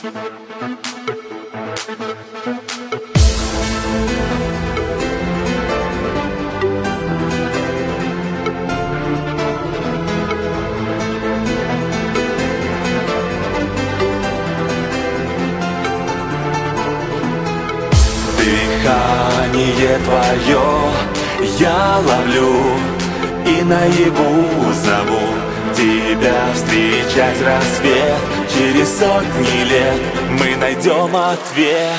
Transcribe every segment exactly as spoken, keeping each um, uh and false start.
Дыхание твое я ловлю и наяву зову тебя встречать рассвет. Через сотни лет мы найдем ответ.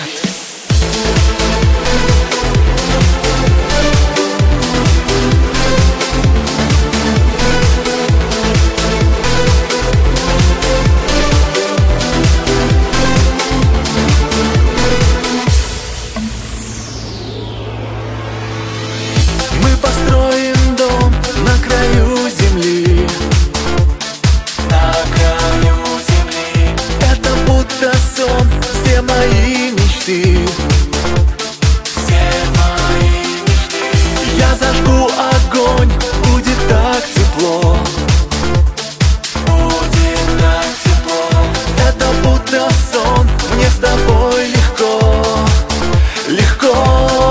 Построим дом на краю земли, на краю земли. Это будто сон, все мои мечты, все мои мечты. Я зажгу огонь, будет так тепло, будет так тепло. Это будто сон, мне с тобой легко, легко.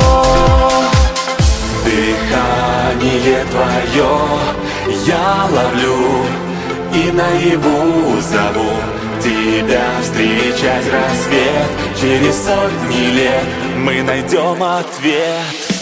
Дыхание твое я ловлю и наяву зову тебя встречать рассвет. Через сотни лет мы найдем ответ.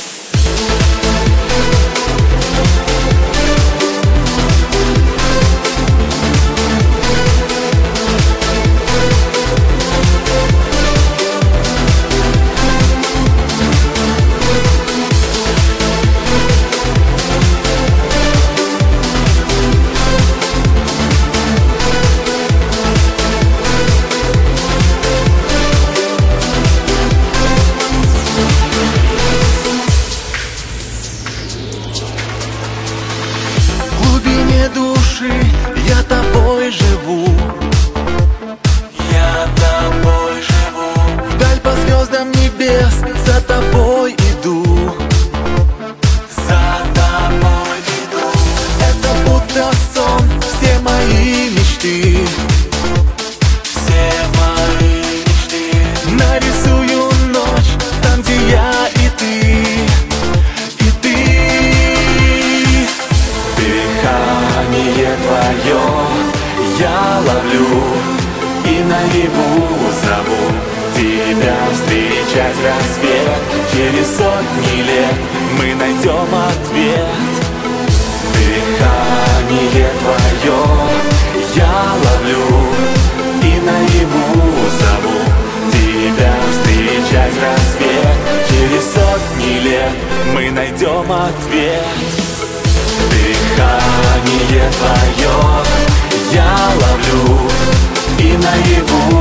Души я тобой живу, я тобой живу. Вдаль по звездам небес за тобой иду, за тобой иду. Это будто сон, все мои мечты, все мои мечты. Нарисую ночь там, где я и ты. Дыхание твое я ловлю и наяву зову тебя встречать рассвет. Через сотни лет мы найдем ответ. Дыхание твое я ловлю и наяву зову тебя встречать рассвет. Через сотни лет мы найдем ответ. Дыхание твое я ловлю и наяву